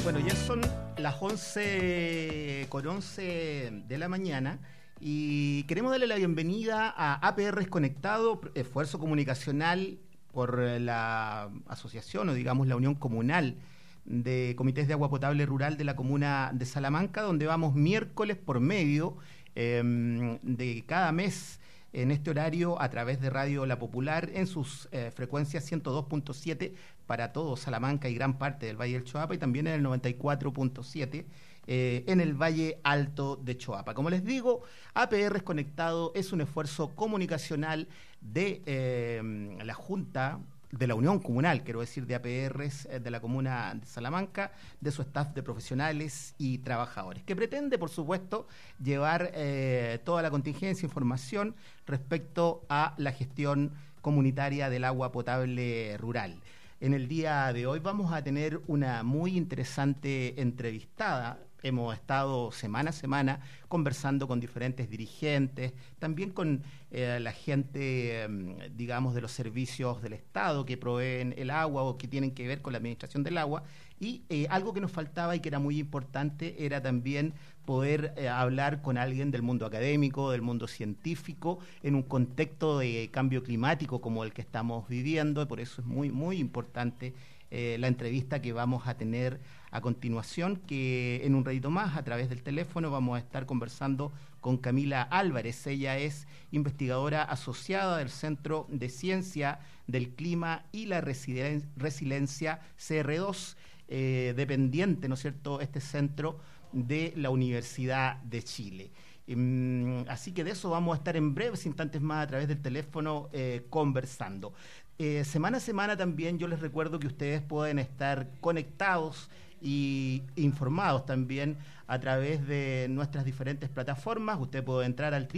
Bueno, ya son las 11:11 de la mañana y queremos darle la bienvenida a APR Conectado, esfuerzo comunicacional por la asociación o digamos la Unión Comunal de Comités de Agua Potable Rural de la Comuna de Salamanca, donde vamos miércoles por medio de cada mes en este horario a través de Radio La Popular en sus frecuencias 102.7 para todo Salamanca y gran parte del Valle del Choapa, y también en el 94.7 en el Valle Alto de Choapa. Como les digo, APR Conectado es un esfuerzo comunicacional de la Junta de la Unión Comunal, quiero decir, de APRs de la Comuna de Salamanca, de su staff de profesionales y trabajadores, que pretende, por supuesto, llevar toda la contingencia, información respecto a la gestión comunitaria del agua potable rural. En el día de hoy vamos a tener una muy interesante entrevistada. Hemos estado semana a semana conversando con diferentes dirigentes, también con la gente, digamos, de los servicios del Estado que proveen el agua o que tienen que ver con la administración del agua. Y algo que nos faltaba y que era muy importante era también poder hablar con alguien del mundo académico, del mundo científico, en un contexto de cambio climático como el que estamos viviendo. Por eso es muy, muy importante la entrevista que vamos a tener a continuación, que en un ratito más a través del teléfono vamos a estar conversando con Camila Álvarez. Ella es investigadora asociada del Centro de Ciencia del Clima y la Resiliencia CR2, dependiente, ¿no es cierto?, este centro de la Universidad de Chile. Así que de eso vamos a estar en breves instantes más a través del teléfono conversando. Semana a semana también yo les recuerdo que ustedes pueden estar conectados y informados también a través de nuestras diferentes plataformas. Usted puede entrar al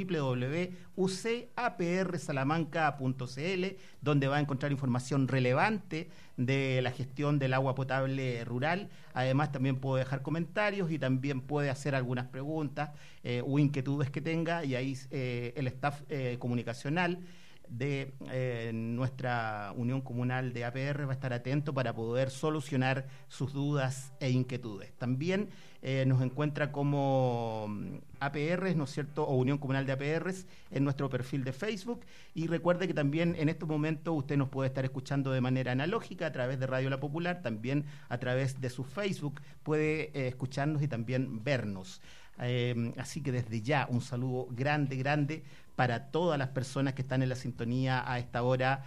www.ucaprSalamanca.cl, donde va a encontrar información relevante de la gestión del agua potable rural. Además también puede dejar comentarios y también puede hacer algunas preguntas o inquietudes que tenga, y ahí el staff comunicacional de nuestra Unión Comunal de APR va a estar atento para poder solucionar sus dudas e inquietudes. También nos encuentra como APRs, ¿no es cierto?, o Unión Comunal de APRs en nuestro perfil de Facebook. Y recuerde que también en estos momentos usted nos puede estar escuchando de manera analógica a través de Radio La Popular, también a través de su Facebook puede escucharnos y también vernos. Así que desde ya un saludo grande para todas las personas que están en la sintonía a esta hora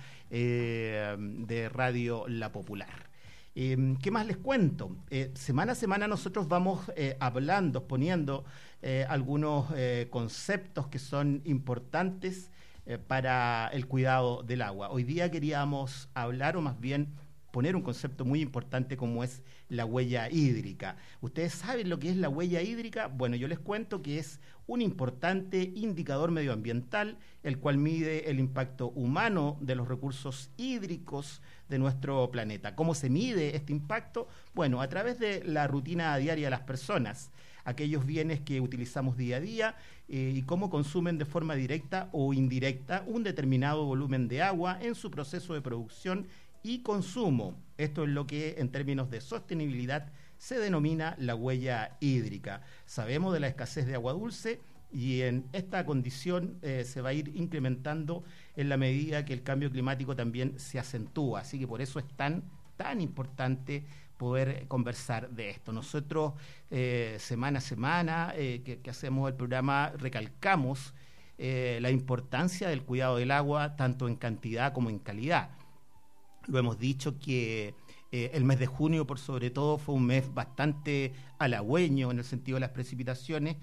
de Radio La Popular. ¿Qué más les cuento? Semana a semana nosotros vamos hablando, exponiendo algunos conceptos que son importantes para el cuidado del agua. Hoy día queríamos hablar, o más bien poner un concepto muy importante como es la huella hídrica. ¿Ustedes saben lo que es la huella hídrica? Bueno, yo les cuento que es un importante indicador medioambiental, el cual mide el impacto humano de los recursos hídricos de nuestro planeta. ¿Cómo se mide este impacto? Bueno, a través de la rutina diaria de las personas, aquellos bienes que utilizamos día a día y cómo consumen de forma directa o indirecta un determinado volumen de agua en su proceso de producción y consumo. Esto es lo que en términos de sostenibilidad se denomina la huella hídrica. Sabemos de la escasez de agua dulce y en esta condición se va a ir incrementando en la medida que el cambio climático también se acentúa. Así que por eso es tan importante poder conversar de esto. Nosotros semana a semana que hacemos el programa recalcamos la importancia del cuidado del agua tanto en cantidad como en calidad. Lo hemos dicho que el mes de junio, por sobre todo, fue un mes bastante halagüeño en el sentido de las precipitaciones.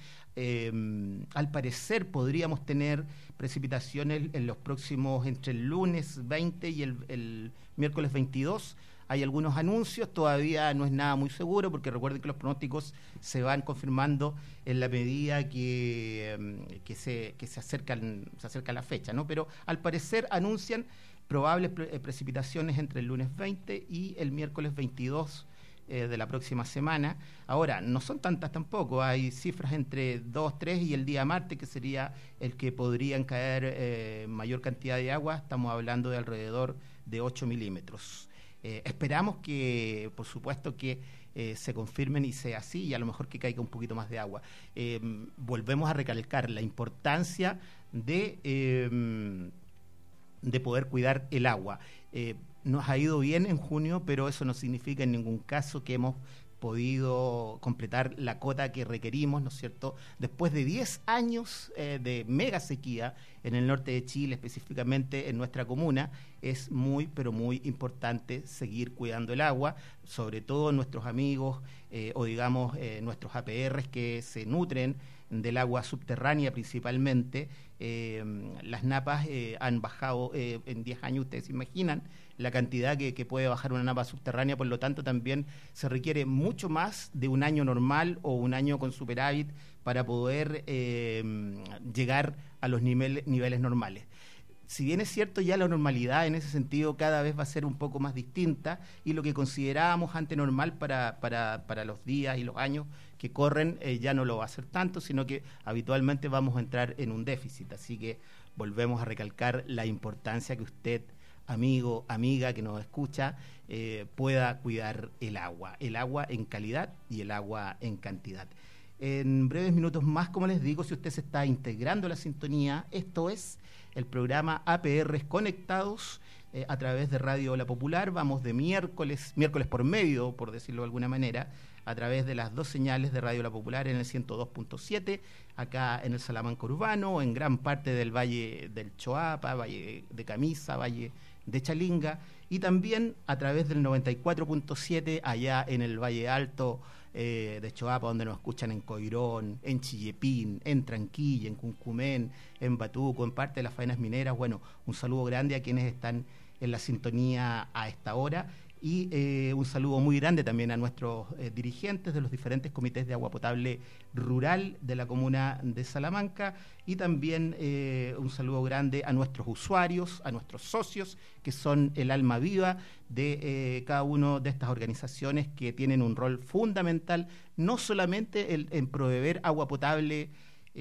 Al parecer podríamos tener precipitaciones en los próximos, entre el lunes 20 y el miércoles 22. Hay algunos anuncios, todavía no es nada muy seguro, porque recuerden que los pronósticos se van confirmando en la medida que se acerca la fecha, ¿no? Pero al parecer anuncian probables precipitaciones entre el lunes 20 y el miércoles 22 de la próxima semana. Ahora, no son tantas tampoco, hay cifras entre 2, 3 y el día martes, que sería el que podrían caer mayor cantidad de agua. Estamos hablando de alrededor de 8 milímetros. Esperamos que, por supuesto, que se confirmen y sea así, y a lo mejor que caiga un poquito más de agua. Volvemos a recalcar la importancia de poder cuidar el agua. Nos ha ido bien en junio, pero eso no significa en ningún caso que hemos podido completar la cota que requerimos, ¿no es cierto? Después de 10 años de mega sequía en el norte de Chile, específicamente en nuestra comuna, es muy, pero muy importante seguir cuidando el agua, sobre todo nuestros amigos o digamos nuestros APRs que se nutren del agua subterránea principalmente. Las napas han bajado en 10 años, ustedes se imaginan la cantidad que puede bajar una napa subterránea, por lo tanto también se requiere mucho más de un año normal o un año con superávit para poder llegar a los niveles normales. Si bien es cierto, ya la normalidad en ese sentido cada vez va a ser un poco más distinta, y lo que considerábamos antes normal para los días y los años que corren ya no lo va a ser tanto, sino que habitualmente vamos a entrar en un déficit. Así que volvemos a recalcar la importancia que usted, amigo, amiga que nos escucha, pueda cuidar el agua en calidad y el agua en cantidad. En breves minutos más, como les digo, si usted se está integrando a la sintonía, esto es el programa APRs Conectados a través de Radio La Popular. Vamos de miércoles por medio, por decirlo de alguna manera, a través de las dos señales de Radio La Popular en el 102.7, acá en el Salamanca Urbano, en gran parte del Valle del Choapa, Valle de Camisa, Valle de Chalinga, y también a través del 94.7 allá en el Valle Alto de Choapa, donde nos escuchan en Coirón, en Chillepín, en Tranquilla, en Cuncumén, en Batuco, en parte de las faenas mineras. Bueno, un saludo grande a quienes están en la sintonía a esta hora, y un saludo muy grande también a nuestros dirigentes de los diferentes comités de agua potable rural de la comuna de Salamanca, y también un saludo grande a nuestros usuarios, a nuestros socios, que son el alma viva de cada una de estas organizaciones que tienen un rol fundamental, no solamente en proveer agua potable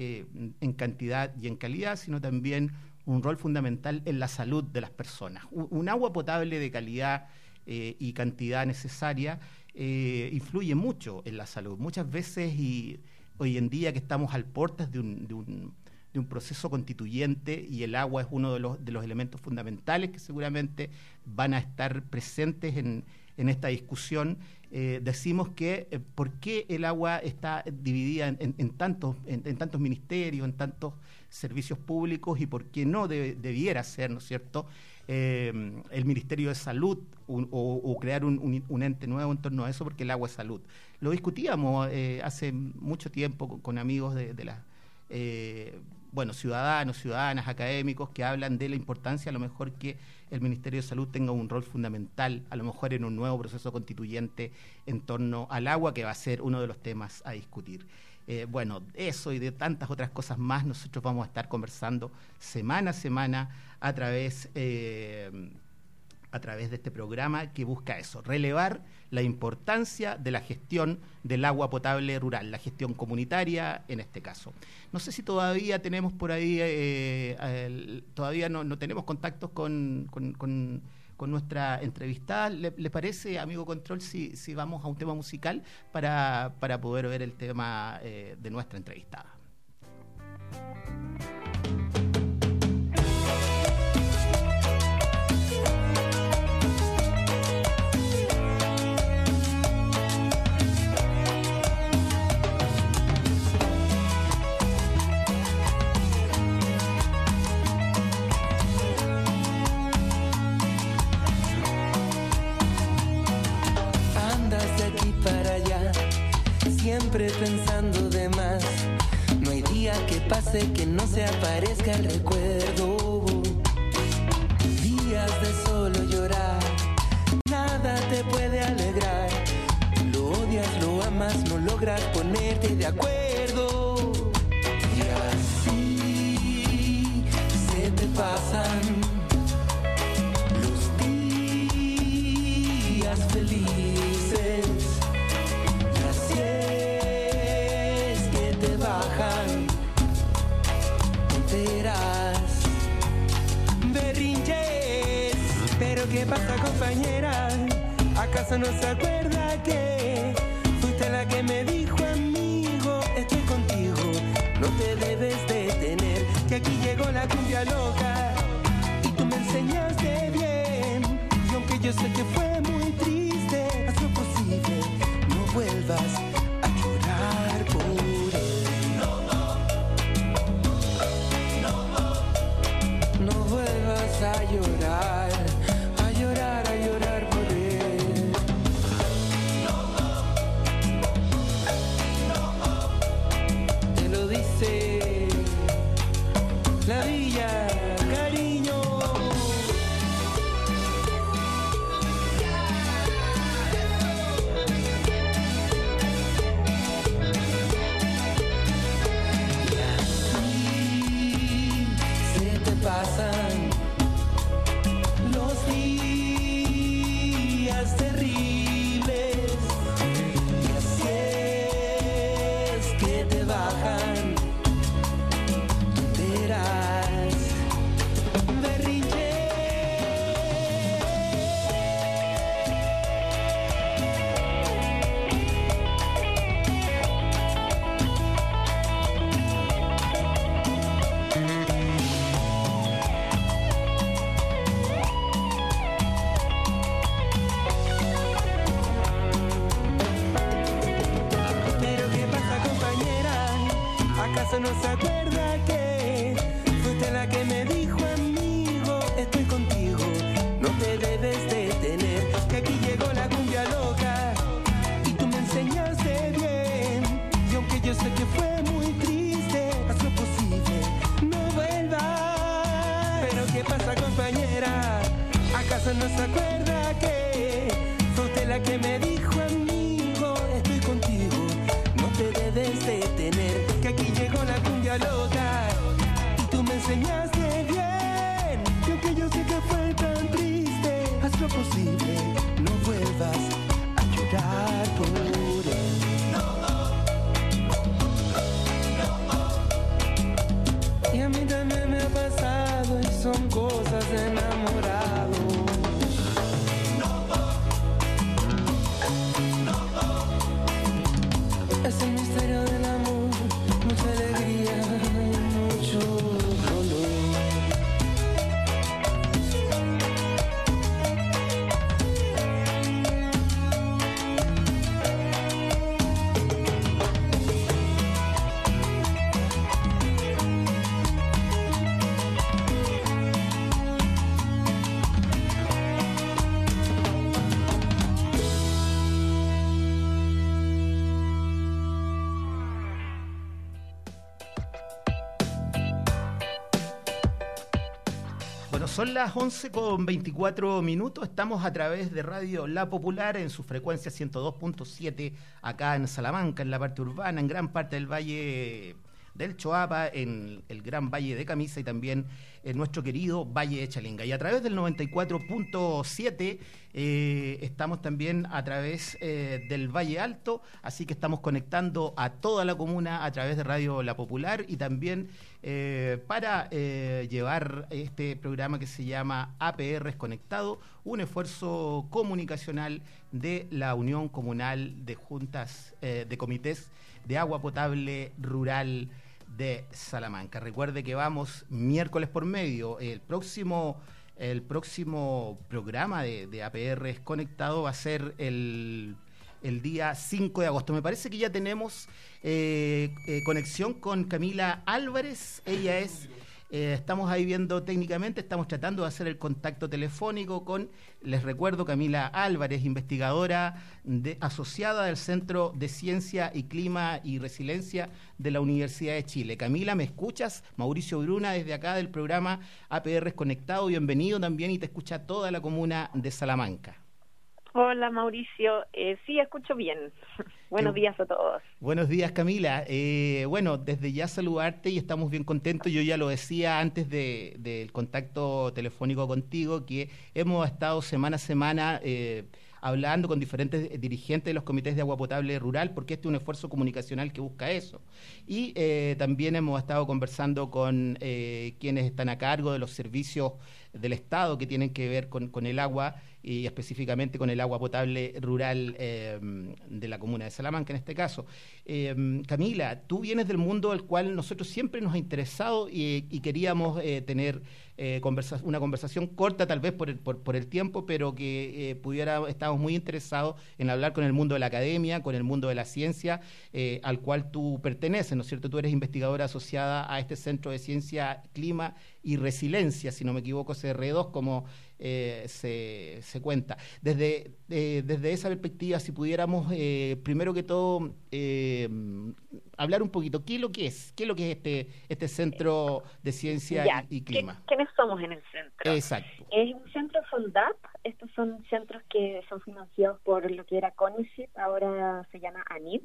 en cantidad y en calidad, sino también un rol fundamental en la salud de las personas. Un agua potable de calidad y cantidad necesaria influye mucho en la salud. Muchas veces, y hoy en día que estamos al portas de un proceso constituyente, y el agua es uno de los elementos fundamentales que seguramente van a estar presentes en esta discusión, decimos que por qué el agua está dividida en tantos ministerios, en tantos servicios públicos, y por qué no debiera ser, ¿no es cierto?, el Ministerio de Salud o crear un ente nuevo en torno a eso, porque el agua es salud. Lo discutíamos hace mucho tiempo con amigos de las ciudadanos, ciudadanas, académicos, que hablan de la importancia a lo mejor que el Ministerio de Salud tenga un rol fundamental, a lo mejor en un nuevo proceso constituyente en torno al agua, que va a ser uno de los temas a discutir. Eso y de tantas otras cosas más nosotros vamos a estar conversando semana a semana a través de este programa que busca eso, relevar la importancia de la gestión del agua potable rural, la gestión comunitaria en este caso. No sé si todavía tenemos por ahí, todavía no tenemos contactos con nuestra entrevistada. ¿Le parece, amigo Control, si vamos a un tema musical para poder ver el tema de nuestra entrevistada? Siempre pensando de más, no hay día que pase que no se aparezca el recuerdo. Días de solo llorar, nada te puede alegrar. Lo odias, lo amas, no logras ponerte de acuerdo. Y así se te pasan los días felices. Berrinches, pero ¿qué pasa compañera? ¿Acaso no se acuerda que fuiste la que me dijo, amigo, estoy contigo, no te debes detener, que aquí llegó la cumbia loca y tú me enseñaste bien, y aunque yo sé que fue muy triste, haz lo posible, no vuelvas a llorar por él. No vuelvas a llorar, a llorar, a llorar por él. Te lo dice la villa, cariño. Y así se te pasan los días terribles, y así es que te bajan tonteras, berrinche. Pero ¿qué pasa, compañera? ¿Acaso no se acuerda que fuiste la que me dijo, amigo, estoy contigo, no te debes detener, que aquí llegó la cumbia loca y tú me enseñaste bien, y aunque yo sé que fue muy triste, haz lo posible, no vuelvas. Pero ¿qué pasa, compañera? ¿Acaso no se acuerda que fuiste la que me dijo, amigo, estoy contigo, no te debes detener, que aquí llegó la cumbia loca y tú me enseñaste bien, y aunque yo sé que fue tan triste, haz lo posible, no vuelvas a llorar por él. Y a mí también me ha pasado y son cosas de enamorado. Es el misterio del amor, mucha alegría y mucho dolor. Bueno, son las 11:24. Estamos a través de Radio La Popular en su frecuencia 102.7 acá en Salamanca, en la parte urbana, en gran parte del Valle del Choapa, en el Gran Valle de Camisa y también en nuestro querido Valle de Chalinga. Y a través del 94.7 estamos también a través del Valle Alto, así que estamos conectando a toda la comuna a través de Radio La Popular y también para llevar este programa que se llama APR Conectado, un esfuerzo comunicacional de la Unión Comunal de Juntas de Comités de Agua Potable Rural de Salamanca. Recuerde que vamos miércoles por medio. El próximo programa de APR Conectado va a ser el día 5 de agosto. Me parece que ya tenemos conexión con Camila Álvarez. Ella es... estamos ahí viendo técnicamente, estamos tratando de hacer el contacto telefónico con, les recuerdo, Camila Álvarez, investigadora asociada del Centro de Ciencia y Clima y Resiliencia de la Universidad de Chile. Camila, ¿me escuchas? Mauricio Bruna, desde acá del programa APR Conectado, bienvenido también, y te escucha toda la comuna de Salamanca. Hola Mauricio, sí, escucho bien. Buenos días a todos. Buenos días, Camila. Bueno, desde ya saludarte y estamos bien contentos. Yo ya lo decía antes del contacto telefónico contigo, que hemos estado semana a semana hablando con diferentes dirigentes de los comités de agua potable rural, porque este es un esfuerzo comunicacional que busca eso. Y también hemos estado conversando con quienes están a cargo de los servicios del Estado que tienen que ver con el agua y específicamente con el agua potable rural de la comuna de Salamanca en este caso. Camila, tú vienes del mundo al cual nosotros siempre nos ha interesado y queríamos tener una conversación corta tal vez por el tiempo, pero que estamos muy interesados en hablar con el mundo de la academia, con el mundo de la ciencia, al cual tú perteneces, ¿no es cierto? Tú eres investigadora asociada a este Centro de Ciencia, Clima y Resiliencia, si no me equivoco, CR2, como se cuenta. Desde esa perspectiva, si pudiéramos, primero que todo, hablar un poquito, ¿qué es lo que es? ¿Qué es lo que es este Centro de Ciencia y Clima? ¿Quiénes somos en el centro? Exacto. Es un centro FONDAP. Estos son centros que son financiados por lo que era CONICET, ahora se llama ANID,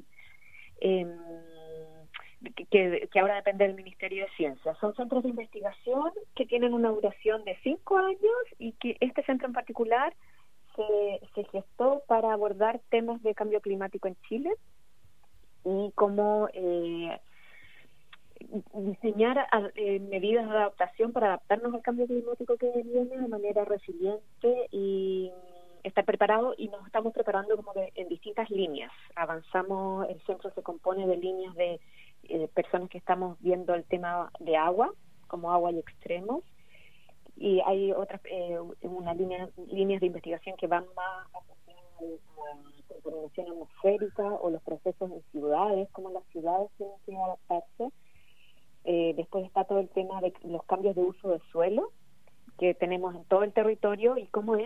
que ahora depende del Ministerio de Ciencia. Son centros de investigación que tienen una duración de 5 años y que este centro en particular se gestó para abordar temas de cambio climático en Chile y cómo diseñar medidas de adaptación para adaptarnos al cambio climático que viene de manera resiliente y estar preparado, y nos estamos preparando como en distintas líneas. Avanzamos, el centro se compone de líneas de personas que estamos viendo el tema de agua, como agua y extremos, y hay otras líneas de investigación que van más a la contaminación atmosférica o los procesos en ciudades, cómo las ciudades tienen que adaptarse. Después está todo el tema de los cambios de uso de suelo que tenemos en todo el territorio y cómo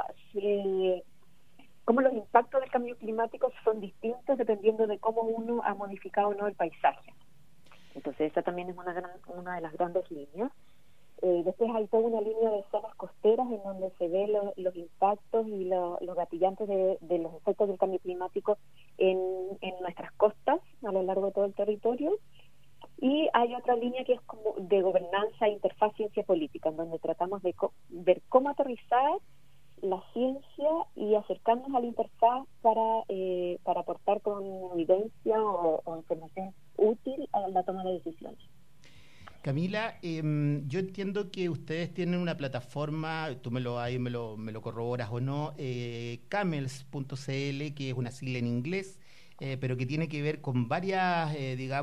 cómo los impactos del cambio climático son distintos dependiendo de cómo uno ha modificado o no el paisaje. Entonces esa también es una de las grandes líneas. Después hay toda una línea de zonas costeras en donde se ve los impactos y los gatillantes de los efectos del cambio climático en nuestras costas a lo largo de todo el territorio. Y hay otra línea que es como de gobernanza, interfaz, ciencia política, en donde tratamos de ver cómo aterrizar la ciencia y acercarnos a la interfaz para aportar con evidencia o información útil a la toma de decisiones. Camila, yo entiendo que ustedes tienen una plataforma, tú me lo corroboras o no, camels.cl, que es una sigla en inglés, pero que tiene que ver con varias,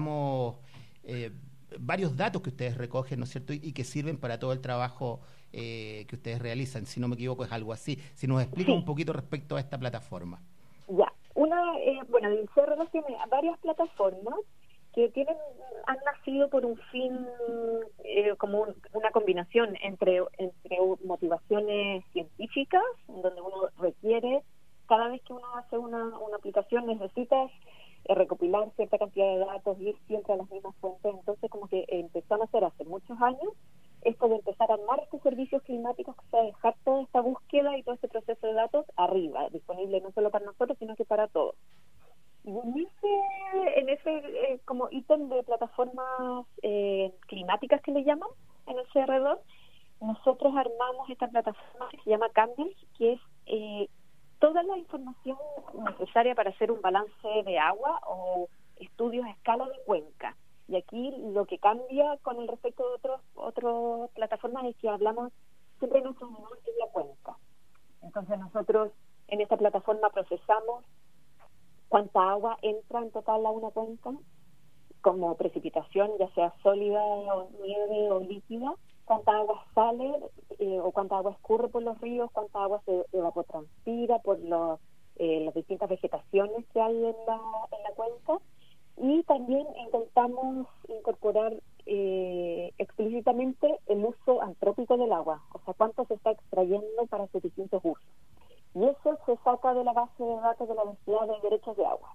varios datos que ustedes recogen, ¿no es cierto?, y que sirven para todo el trabajo que ustedes realizan. Si no me equivoco, es algo así. Si nos explica un poquito respecto a esta plataforma. Ya, el CR2 tiene varias plataformas que han nacido por un fin, como una combinación entre motivaciones científicas, donde uno requiere, cada vez que uno hace una aplicación necesitas recopilar cierta cantidad de datos, ir siempre a las mismas fuentes. Entonces como que empezamos a hacer hace muchos años esto de empezar a armar estos servicios climáticos, que sea dejar toda esta búsqueda y todo este proceso de datos arriba, disponible no solo para nosotros sino que para todos. Y en ese como ítem de plataformas climáticas que le llaman en el CR2, nosotros armamos esta plataforma que se llama Camels, que es toda la información necesaria para hacer un balance de agua o estudios a escala de cuenca. Y aquí lo que cambia con el respecto de otras plataformas es que hablamos siempre de nuestro menor, que es la cuenca. Entonces nosotros en esta plataforma procesamos cuánta agua entra en total a una cuenca, como precipitación, ya sea sólida o nieve o líquida, cuánta agua sale o cuánta agua escurre por los ríos, cuánta agua se evapotranspira por las distintas vegetaciones que hay en la cuenca. Y también intentamos incorporar explícitamente el uso antrópico del agua, o sea, cuánto se está extrayendo para sus distintos usos. Y eso se saca de la base de datos de la densidad de derechos de agua.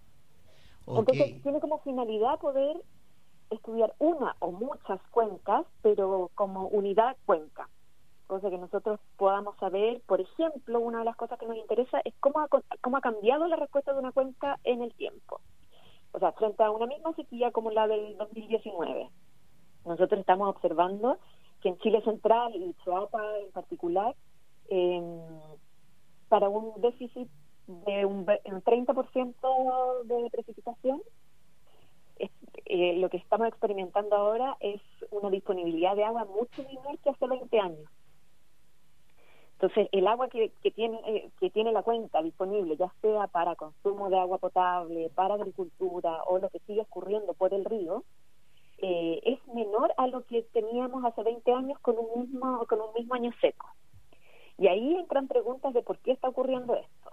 Okay. Entonces tiene como finalidad poder estudiar una o muchas cuencas, pero como unidad cuenca. Cosa que nosotros podamos saber, por ejemplo, una de las cosas que nos interesa es cómo ha cambiado la respuesta de una cuenca en el tiempo. O sea, frente a una misma sequía como la del 2019. Nosotros estamos observando que en Chile Central y Choapa en particular, para un déficit de un 30% de precipitación, lo que estamos experimentando ahora es una disponibilidad de agua mucho menor que hace 20 años. Entonces, el agua que tiene la cuenca disponible, ya sea para consumo de agua potable, para agricultura o lo que sigue escurriendo por el río, es menor a lo que teníamos hace 20 años con un mismo año seco. Y ahí entran preguntas de por qué está ocurriendo esto.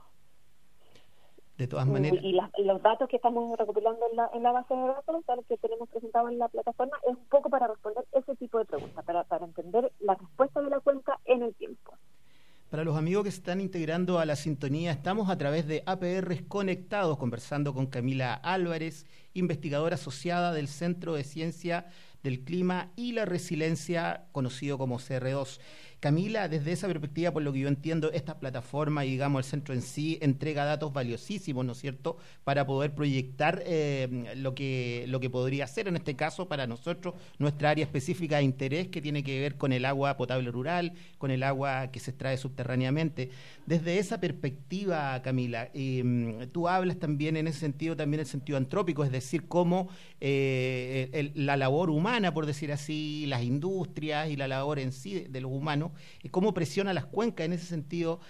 De todas maneras. Y los datos que estamos recopilando en la base de datos, los que tenemos presentado en la plataforma, es un poco para responder ese tipo de preguntas, para entender la respuesta de la cuenca en el tiempo. Para los amigos que se están integrando a la sintonía, estamos a través de APRs Conectados, conversando con Camila Álvarez, investigadora asociada del Centro de Ciencia del Clima y la Resiliencia, conocido como CR2. Camila, desde esa perspectiva, por lo que yo entiendo, esta plataforma y, digamos, el centro en sí, entrega datos valiosísimos, ¿no es cierto?, para poder proyectar lo que podría ser, en este caso, para nosotros, nuestra área específica de interés, que tiene que ver con el agua potable rural, con el agua que se extrae subterráneamente. Desde esa perspectiva, Camila, tú hablas también en ese sentido, también el sentido antrópico, es decir, cómo la labor humana, por decir así, las industrias y la labor en sí de los humanos, cómo presiona las cuencas en ese sentido.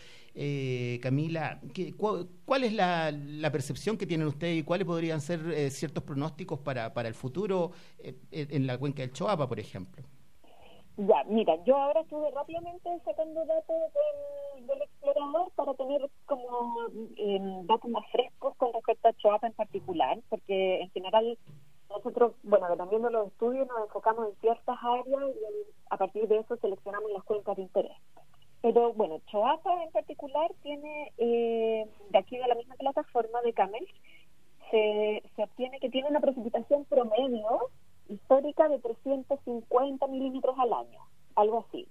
Camila, ¿cuál es la percepción que tienen ustedes y cuáles podrían ser ciertos pronósticos para el futuro en la cuenca del Choapa, por ejemplo? Ya, mira, yo ahora estuve rápidamente sacando datos del explorador para tener como datos más frescos con respecto a Choapa en particular, porque en general nosotros, bueno, dependiendo de los estudios, nos enfocamos en ciertas áreas y a partir de eso seleccionamos las cuencas de interés. Pero bueno, Choapa en particular tiene, de aquí de la misma plataforma de CAMEL, se obtiene que tiene una precipitación promedio histórica de 350 milímetros al año, algo así.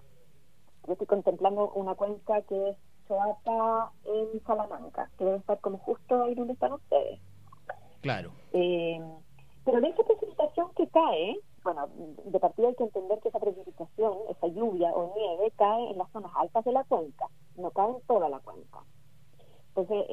Yo estoy contemplando una cuenca que es Choapa en Salamanca, que debe estar como justo ahí donde están ustedes. Claro. Pero de esa precipitación que cae, bueno, de partida hay que entender que esa precipitación, esa lluvia o nieve, cae en las zonas altas de la cuenca, no cae en toda la cuenca. Entonces,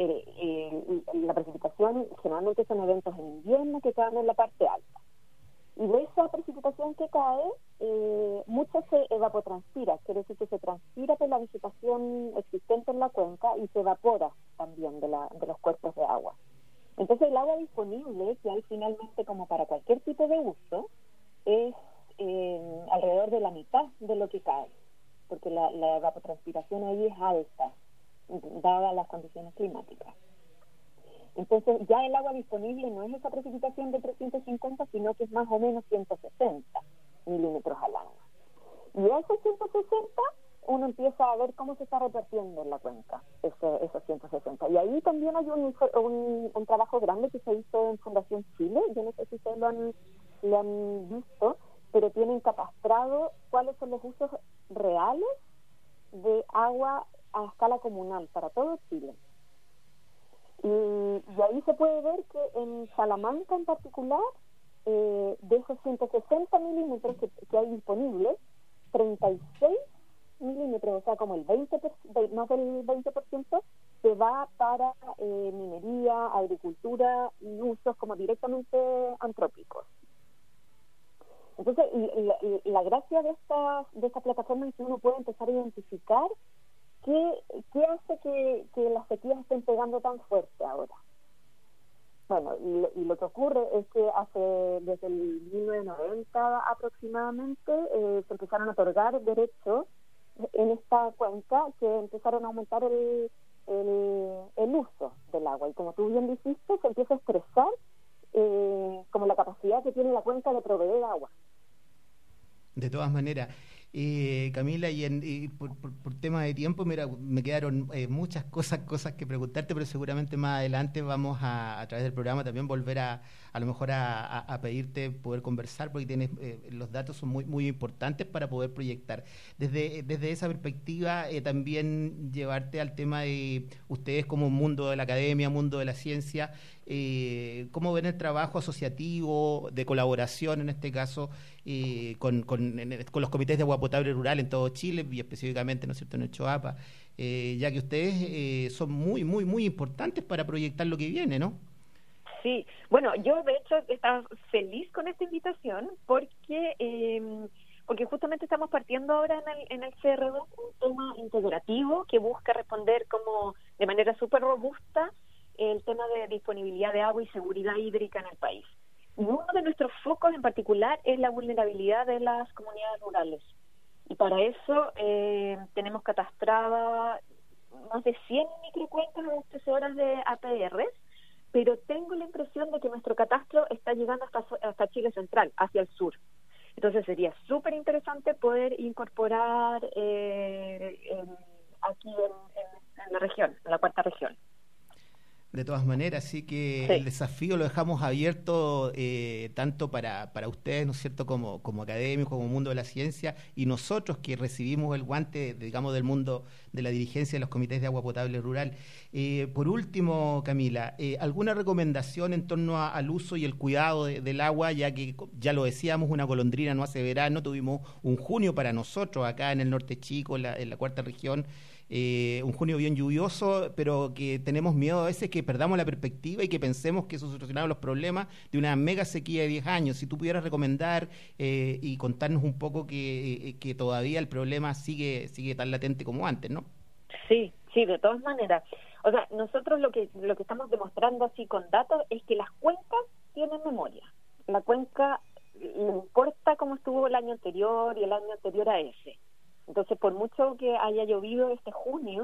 la precipitación generalmente son eventos en invierno que caen en la parte alta. Y de esa precipitación que cae, mucho se evapotranspira, quiere decir que se transpira por la vegetación existente en la cuenca y se evapora también de los cuerpos de agua. Entonces el agua disponible que hay finalmente como para cualquier tipo de uso es alrededor de la mitad de lo que cae, porque la evapotranspiración ahí es alta, dadas las condiciones climáticas. Entonces ya el agua disponible no es esa precipitación de 350, sino que es más o menos 160 milímetros al año. Y esos 160 uno empieza a ver cómo se está repartiendo en la cuenca, esos 160. Y ahí también hay un trabajo grande que se hizo en Fundación Chile, yo no sé si ustedes lo han visto, pero tienen catastrado cuáles son los usos reales de agua a escala comunal para todo Chile. Y ahí se puede ver que en Salamanca en particular, de esos 160 milímetros que hay disponibles, 36 milímetros, o sea, como el 20%, más del 20%, se va para minería, agricultura y usos como directamente antrópicos. Entonces, la gracia de esta plataforma es que uno puede empezar a identificar qué hace que las sequías estén pegando tan fuerte ahora. Bueno, y lo que ocurre es que desde el 1990 aproximadamente se empezaron a otorgar derechos en esta cuenca que empezaron a aumentar el uso del agua. Y como tú bien dijiste, se empieza a expresar como la capacidad que tiene la cuenca de proveer agua. De todas maneras, Camila, y por tema de tiempo, mira, me quedaron muchas cosas que preguntarte, pero seguramente más adelante vamos a través del programa también volver a lo mejor a pedirte poder conversar, porque tienes los datos son muy muy importantes para poder proyectar. Desde esa perspectiva, también llevarte al tema de ustedes como mundo de la academia, mundo de la ciencia, cómo ven el trabajo asociativo, de colaboración en este caso, con los comités de agua potable rural en todo Chile y específicamente, ¿no es cierto?, en el Choapa, ya que ustedes son muy muy muy importantes para proyectar lo que viene, ¿no? Sí, bueno, yo de hecho estaba feliz con esta invitación porque porque justamente estamos partiendo ahora en el CR2 un tema integrativo que busca responder como de manera súper robusta el tema de disponibilidad de agua y seguridad hídrica en el país. Y uno de nuestros focos en particular es la vulnerabilidad de las comunidades rurales. Y para eso tenemos catastradas más de 100 microcuencas abastecedoras de APRs, pero tengo la impresión de que nuestro catastro está llegando hasta Chile Central, hacia el sur. Entonces sería súper interesante poder incorporar aquí en la región, en la cuarta región. De todas maneras, así que sí. El desafío lo dejamos abierto tanto para ustedes, ¿no es cierto?, como académicos, como mundo de la ciencia, y nosotros que recibimos el guante, digamos, del mundo de la dirigencia de los comités de agua potable rural. Por último, Camila, ¿alguna recomendación en torno al uso y el cuidado del agua, ya que, ya lo decíamos, una golondrina no hace verano, tuvimos un junio para nosotros acá en el norte chico, en la cuarta región, un junio bien lluvioso, pero que tenemos miedo a veces que perdamos la perspectiva y que pensemos que eso solucionaba los problemas de una mega sequía de 10 años. Si tú pudieras recomendar y contarnos un poco que todavía el problema sigue tan latente como antes, ¿no? Sí, de todas maneras. O sea, nosotros lo que estamos demostrando así con datos es que las cuencas tienen memoria. La cuenca le importa cómo estuvo el año anterior y el año anterior a ese. Entonces, por mucho que haya llovido este junio,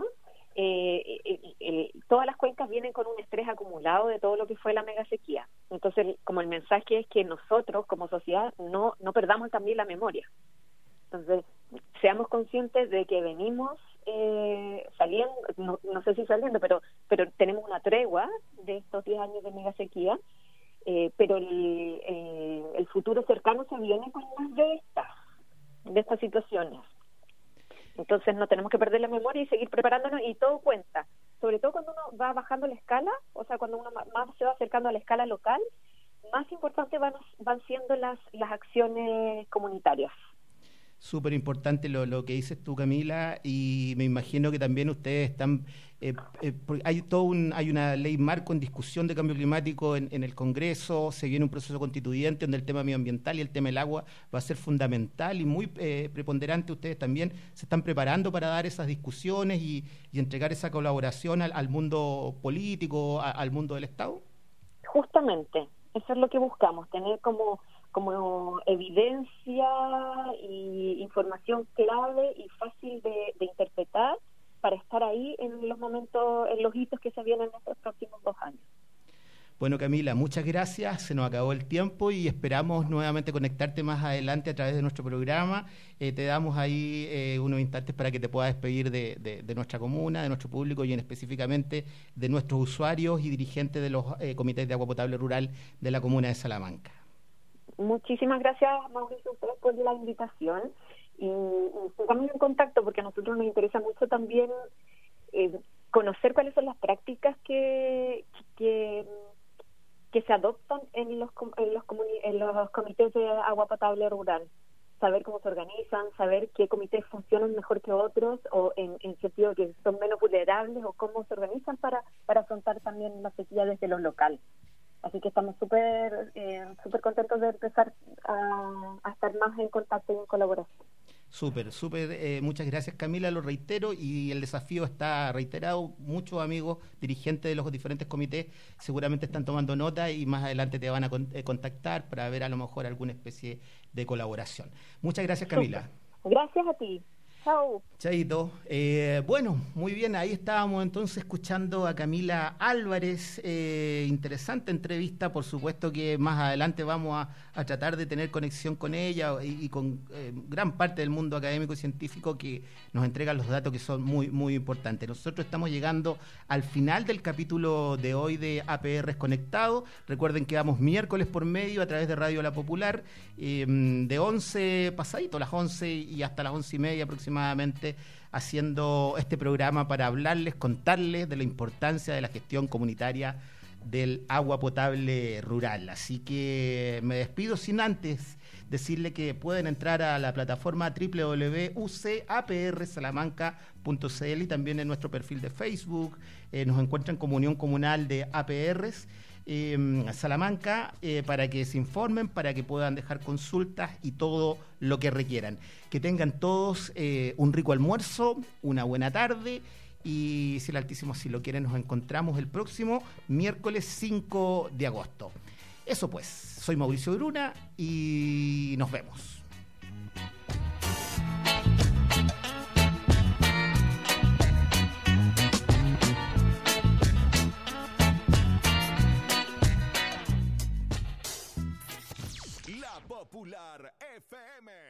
todas las cuencas vienen con un estrés acumulado de todo lo que fue la mega sequía. Entonces, como el mensaje es que nosotros, como sociedad, no perdamos también la memoria. Entonces, seamos conscientes de que venimos saliendo, no sé si saliendo, pero tenemos una tregua de estos 10 años de mega sequía, pero el futuro cercano se viene con más de estas situaciones. Entonces no tenemos que perder la memoria y seguir preparándonos, y todo cuenta, sobre todo cuando uno va bajando la escala, o sea, cuando uno más se va acercando a la escala local, más importantes van siendo las acciones comunitarias. Súper importante lo que dices tú, Camila, y me imagino que también ustedes están... hay una ley marco en discusión de cambio climático en el Congreso, se viene un proceso constituyente donde el tema medioambiental y el tema del agua va a ser fundamental y muy preponderante. Ustedes también se están preparando para dar esas discusiones y entregar esa colaboración al mundo político, al mundo del Estado. Justamente, eso es lo que buscamos, tener como evidencia y información clave y fácil de interpretar para estar ahí en los momentos, en los hitos que se vienen en estos próximos 2 años. Bueno, Camila, muchas gracias, se nos acabó el tiempo y esperamos nuevamente conectarte más adelante a través de nuestro programa. Te damos ahí unos instantes para que te puedas despedir de nuestra comuna, de nuestro público y específicamente de nuestros usuarios y dirigentes de los comités de agua potable rural de la comuna de Salamanca. Muchísimas gracias, Mauricio, ustedes por la invitación y sigamos en contacto porque a nosotros nos interesa mucho también conocer cuáles son las prácticas que se adoptan en los comités de agua potable rural, saber cómo se organizan, saber qué comités funcionan mejor que otros o en sentido que son menos vulnerables o cómo se organizan para afrontar también la sequía desde lo local. Así que estamos súper contentos de empezar a estar más en contacto y en colaboración. Súper, muchas gracias, Camila, lo reitero, y el desafío está reiterado. Muchos amigos dirigentes de los diferentes comités seguramente están tomando nota y más adelante te van a contactar para ver a lo mejor alguna especie de colaboración. Muchas gracias, Camila. Súper. Gracias a ti. Chao. Chaito. Bueno, muy bien, ahí estábamos entonces escuchando a Camila Álvarez, interesante entrevista, por supuesto que más adelante vamos a tratar de tener conexión con ella y con gran parte del mundo académico y científico que nos entregan los datos que son muy, muy importantes. Nosotros estamos llegando al final del capítulo de hoy de APRs Conectados. Recuerden que vamos miércoles por medio a través de Radio La Popular, de 11 pasadito, las 11 y hasta las 11:30 aproximadamente, haciendo este programa para hablarles, contarles de la importancia de la gestión comunitaria del agua potable rural. Así que me despido sin antes decirle que pueden entrar a la plataforma www.ucaprSalamanca.cl y también en nuestro perfil de Facebook nos encuentran como Unión Comunal de APRs. Salamanca, para que se informen, para que puedan dejar consultas y todo lo que requieran. Que tengan todos un rico almuerzo, una buena tarde, y si el Altísimo así lo quiere, nos encontramos el próximo miércoles 5 de agosto. Eso pues, soy Mauricio Gruna y nos vemos. La Popular FM.